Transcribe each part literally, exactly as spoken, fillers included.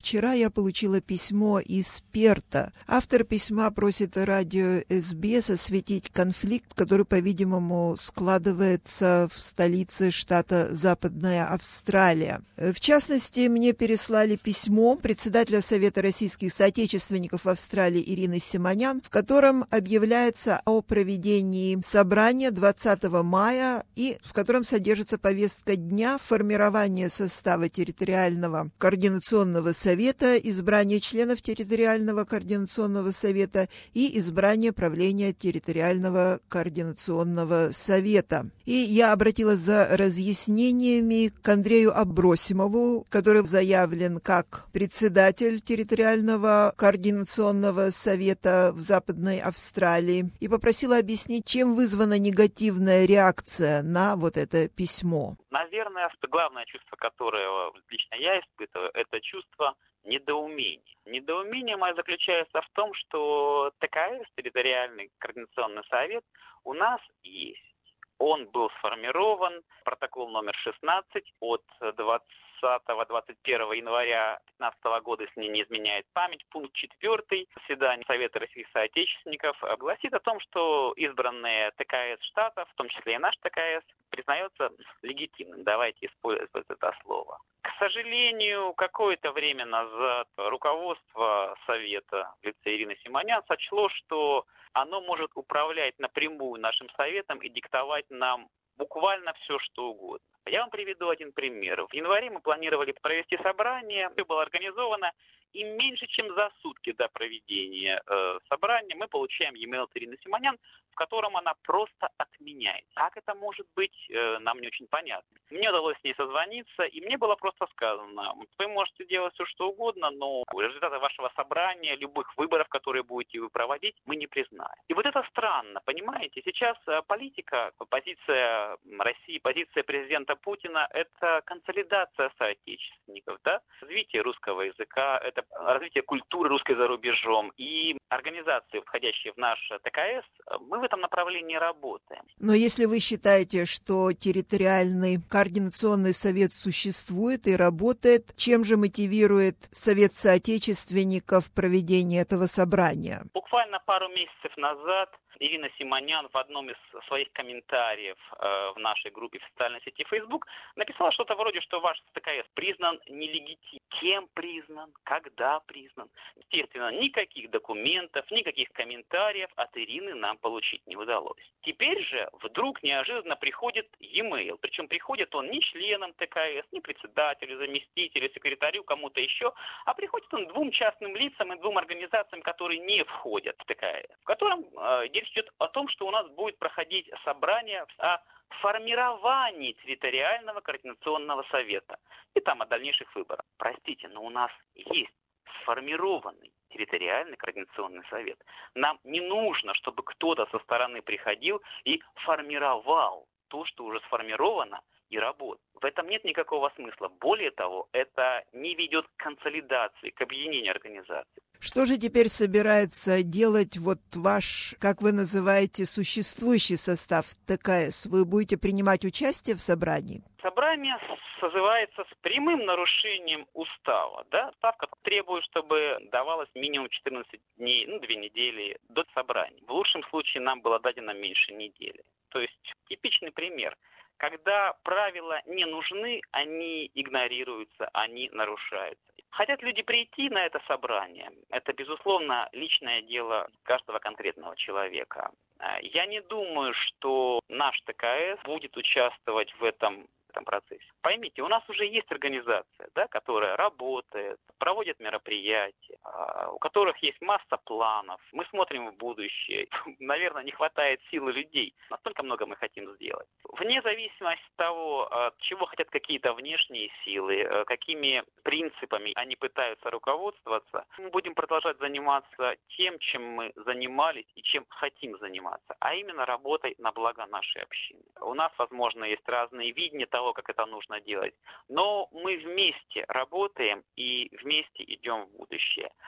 вчера я получила письмо из Перта. Автор письма просит радио эс би эс осветить конфликт, который, по-видимому, складывается в столице штата Западная Австралия. В частности, мне переслали письмо председателя Совета российских соотечественников в Австралии Ирины Симонян, в котором объявляется о проведении собрания двадцатого мая и в котором содержится повестка дня формирования состава территориального координационного совета, избрание членов территориального координационного совета и избрание правления территориального координационного совета. И я обратилась за разъяснениями к Андрею Абросимову, который заявлен как председатель территориального координационного совета в Западной Австралии, и попросила объяснить, чем вызвана негативная реакция на вот это письмо. Наверное, главное чувство, которое лично я испытываю, это чувство недоумения. Недоумение мое заключается в том, что ТКС, территориальный координационный совет, у нас есть. Он был сформирован, протокол номер шестнадцать от двадцатого-двадцать первого января две тысячи пятнадцатого года, если мне не изменяет память, пункт четвертый заседания Совета российских соотечественников гласит о том, что избранные ТКС штатов, в том числе и наш ТКС, признается легитимным. Давайте использовать это слово. К сожалению, какое-то время назад руководство Совета в лице Ирины Симонян сочло, что оно может управлять напрямую нашим Советом и диктовать нам буквально все, что угодно. Я вам приведу один пример. В январе мы планировали провести собрание, все было организовано, и меньше чем за сутки до проведения э, собрания мы получаем e-mail от Ирины Симонян, в котором она просто отменяет. Как это может быть, э, нам не очень понятно. Мне удалось с ней созвониться, и мне было просто сказано: вы можете делать все, что угодно, но результаты вашего собрания, любых выборов, которые будете вы проводить, мы не признаем. И вот это странно, понимаете? Сейчас политика, позиция России, позиция президента Путина – это консолидация соотечественников, да? Развитие русского языка, это развитие культуры русской за рубежом. И организации, входящие в наш ТКС, мы в этом направлении работаем. Но если вы считаете, что территориальный координационный совет существует и работает, чем же мотивирует Совет соотечественников проведение этого собрания? Буквально пару месяцев назад Ирина Симонян в одном из своих комментариев э, в нашей группе в социальной сети Facebook написала что-то вроде, что ваш ТКС признан нелегитимным. Кем признан? Когда признан? Естественно, никаких документов, никаких комментариев от Ирины нам получить не удалось. Теперь же вдруг неожиданно приходит e-mail. Причем приходит он не членам ТКС, не председателю, заместителю, секретарю, кому-то еще, а приходит он двум частным лицам и двум организациям, которые не входят в ТКС, в котором э, речь идет о том, что у нас будет проходить собрание о формировании территориального координационного совета и там о дальнейших выборах. Простите, но у нас есть сформированный территориальный координационный совет. Нам не нужно, чтобы кто-то со стороны приходил и формировал то, что уже сформировано и работает. В этом нет никакого смысла. Более того, это не ведет к консолидации, к объединению организаций. Что же теперь собирается делать вот ваш, как вы называете, существующий состав ТКС? Вы будете принимать участие в собрании? Собрание созывается с прямым нарушением устава. Да? Устав требует, чтобы давалось минимум четырнадцать дней, ну, две недели до собрания. В лучшем случае нам было дадено меньше недели. То есть типичный пример. Когда правила не нужны, они игнорируются, они нарушаются. Хотят люди прийти на это собрание, это, безусловно, личное дело каждого конкретного человека. Я не думаю, что наш ТКС будет участвовать в этом, в этом процессе. Поймите, у нас уже есть организация, да, которая работает, проводит мероприятия, у которых есть масса планов. Мы смотрим в будущее. Наверное, не хватает силы людей. Настолько много мы хотим сделать. Вне зависимости от того, чего хотят какие-то внешние силы, какими принципами они пытаются руководствоваться, мы будем продолжать заниматься тем, чем мы занимались и чем хотим заниматься, а именно работой на благо нашей общины. У нас, возможно, есть разные видения того, как это нужно делать, но мы вместе работаем и вместе идем в будущее.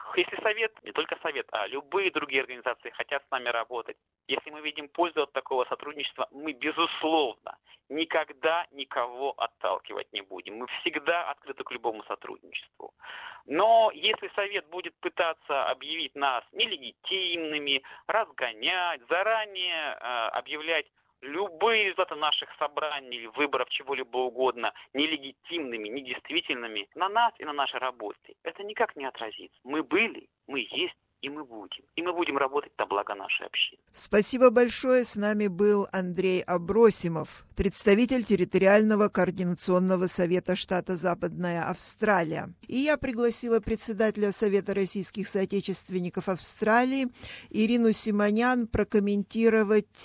Если совет, не только совет, а любые другие организации хотят с нами работать, если мы видим пользу от такого сотрудничества, мы, безусловно, никогда никого отталкивать не будем. Мы всегда открыты к любому сотрудничеству. Но если совет будет пытаться объявить нас нелегитимными, разгонять, заранее э, объявлять любые результаты наших собраний, выборов, чего-либо угодно, нелегитимными, недействительными, на нас и на нашей работе, это никак не отразится. Мы были, мы есть, и мы будем. И мы будем работать на благо нашей общины. Спасибо большое. С нами был Андрей Абросимов, представитель территориального координационного совета штата Западная Австралия. И я пригласила председателя Совета российских соотечественников Австралии Ирину Симонян прокомментировать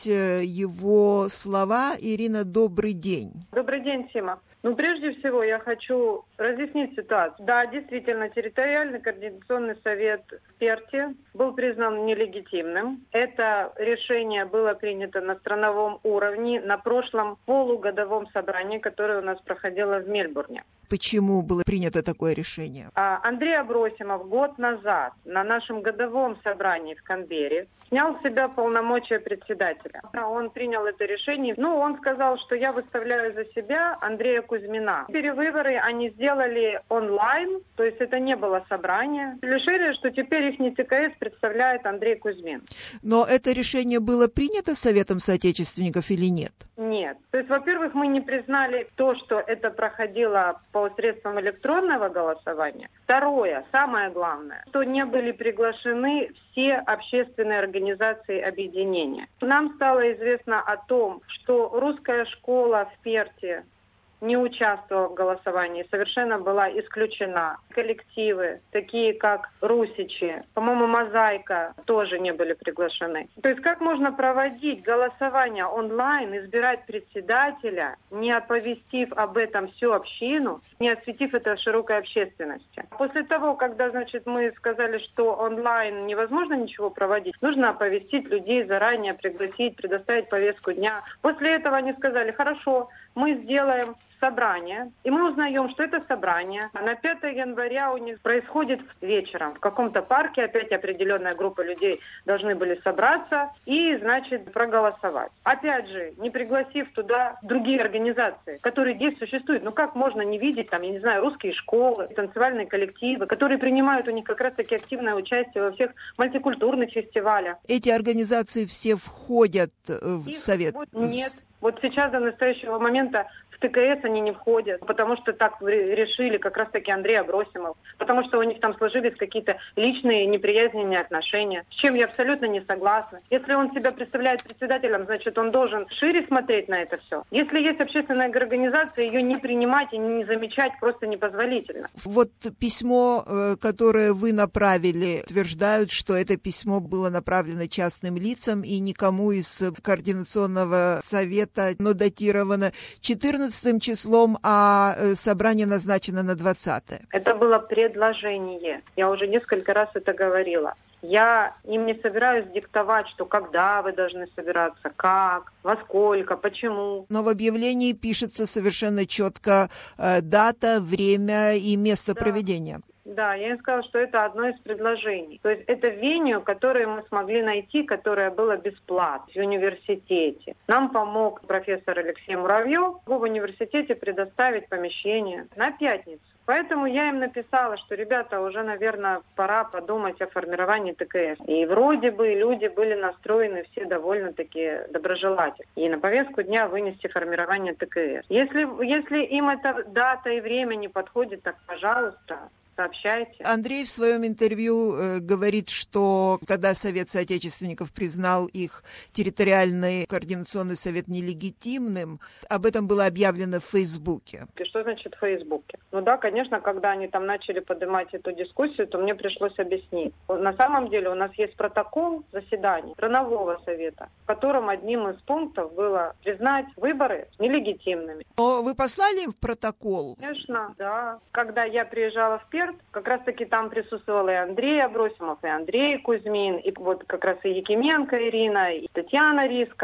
его слова. Ирина, добрый день. Добрый день, Сима. Ну, прежде всего, я хочу разъяснить ситуацию. Да, действительно, территориальный координационный совет в Перте был признан нелегитимным. Это решение было принято на страновом уровне на прошлом полугодовом собрании, которое у нас проходило в Мельбурне. Почему было принято такое решение? Андрей Абросимов год назад на нашем годовом собрании в Канберре снял с себя полномочия председателя. Он принял это решение. Ну, он сказал, что я выставляю за себя Андрея Кузьмина. Перевыборы они сделали онлайн, то есть это не было собрание. Решили, что теперь их ТКС представляет Андрей Кузьмин. Но это решение было принято Советом соотечественников или нет? Нет. То есть, во-первых, мы не признали то, что это проходило по средствам электронного голосования. Второе, самое главное, что не были приглашены все общественные организации объединения. Нам стало известно о том, что русская школа в Перте не участвовала в голосовании, совершенно была исключена. Коллективы, такие как Русичи, по-моему, Мозаика, тоже не были приглашены. То есть как можно проводить голосование онлайн, избирать председателя, не оповестив об этом всю общину, не осветив это широкой общественности? После того, когда, значит, мы сказали, что онлайн невозможно ничего проводить, нужно оповестить людей заранее, пригласить, предоставить повестку дня. После этого они сказали, хорошо, мы сделаем собрание, и мы узнаем, что это собрание на пятое января у них происходит вечером. В каком-то парке опять определенная группа людей должны были собраться и, значит, проголосовать. Опять же, не пригласив туда другие организации, которые здесь существуют. Ну как можно не видеть, там, я не знаю, русские школы, танцевальные коллективы, которые принимают у них как раз-таки активное участие во всех мультикультурных фестивалях. Эти организации все входят в Их совет? Нет. Вот сейчас до настоящего момента в ТКС они не входят, потому что так решили как раз-таки Андрей Абросимов, потому что у них там сложились какие-то личные неприязненные отношения, с чем я абсолютно не согласна. Если он себя представляет председателем, значит, он должен шире смотреть на это все. Если есть общественная организация, ее не принимать и не замечать просто непозволительно. Вот письмо, которое вы направили, утверждают, что это письмо было направлено частным лицам и никому из координационного совета, но датировано четырнадцатым числом, а собрание назначено на двадцатое. Это было предложение. Я уже несколько раз это говорила. Я им не собираюсь диктовать, что когда вы должны собираться, как, во сколько, почему. Но в объявлении пишется совершенно четко э, дата, время и место да. проведения. Да, я им сказала, что это одно из предложений. То есть это веню, которое мы смогли найти, которое было бесплатно в университете. Нам помог профессор Алексей Муравьев в университете предоставить помещение на пятницу. Поэтому я им написала, что, ребята, уже, наверное, пора подумать о формировании ТКС. И вроде бы люди были настроены все довольно-таки доброжелательно. И на повестку дня вынести формирование ТКС. Если, если им эта дата и время не подходит, так, пожалуйста, сообщайте. Андрей в своем интервью э, говорит, что когда Совет соотечественников признал их территориальный координационный совет нелегитимным, об этом было объявлено в Фейсбуке. И что значит в Фейсбуке? Ну да, конечно, когда они там начали поднимать эту дискуссию, то мне пришлось объяснить. На самом деле у нас есть протокол заседаний странового совета, в котором одним из пунктов было признать выборы нелегитимными. Но вы послали им в протокол? Конечно, да. Когда я приезжала в Перт, как раз-таки там присутствовал и Андрей Абросимов, и Андрей Кузьмин, и вот как раз и Якименко Ирина, и Татьяна Риска.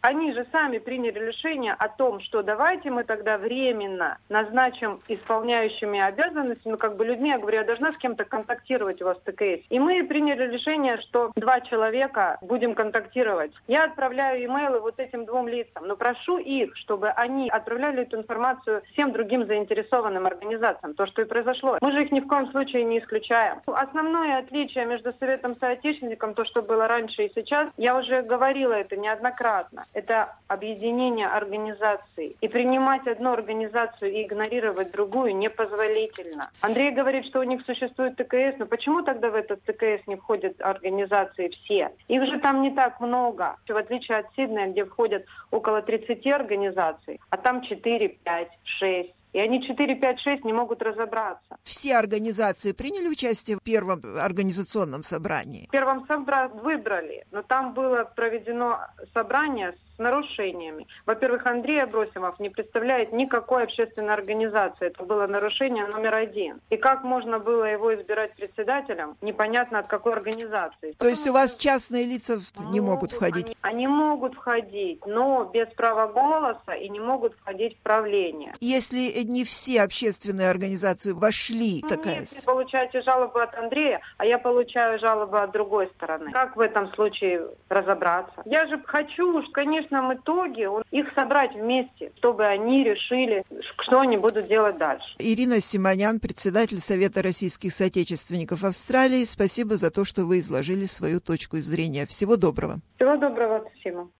Они же сами приняли решение о том, что давайте мы тогда временно назначим исполняющими обязанности, ну как бы людьми, я говорю, я должна с кем-то контактировать у вас в ТКС. И мы приняли решение, что два человека будем контактировать. Я отправляю имейлы вот этим двум лицам, но прошу их, чтобы они отправляли эту информацию всем другим заинтересованным организациям. То, что и произошло. Мы же их ни в коем случае не исключаем. Основное отличие между Советом соотечественников, то, что было раньше и сейчас, я уже говорила это неоднократно. Это объединение организаций. И принимать одну организацию и игнорировать другую непозволительно. Андрей говорит, что у них существует ТКС, но почему тогда в этот ТКС не входят организации все? Их же там не так много. В отличие от Сиднея, где входят около тридцати организаций, а там четыре, пять, шесть. И они четыре, пять, шесть не могут разобраться. Все организации приняли участие в первом организационном собрании? В первом собрании выбрали, но там было проведено собрание с нарушениями. Во-первых, Андрей Абросимов не представляет никакой общественной организации. Это было нарушение номер один. И как можно было его избирать председателем, непонятно от какой организации. То есть у вас частные лица не могут входить? Они, они могут входить, но без права голоса и не могут входить в правление. Если не все общественные организации вошли, ну, такая... Нет, вы получаете жалобу от Андрея, а я получаю жалобу от другой стороны. Как в этом случае разобраться? Я же хочу, конечно, в конечном итоге их собрать вместе, чтобы они решили, что они будут делать дальше. Ирина Симонян, председатель Совета российских соотечественников Австралии, спасибо за то, что вы изложили свою точку зрения. Всего доброго. Всего доброго, спасибо.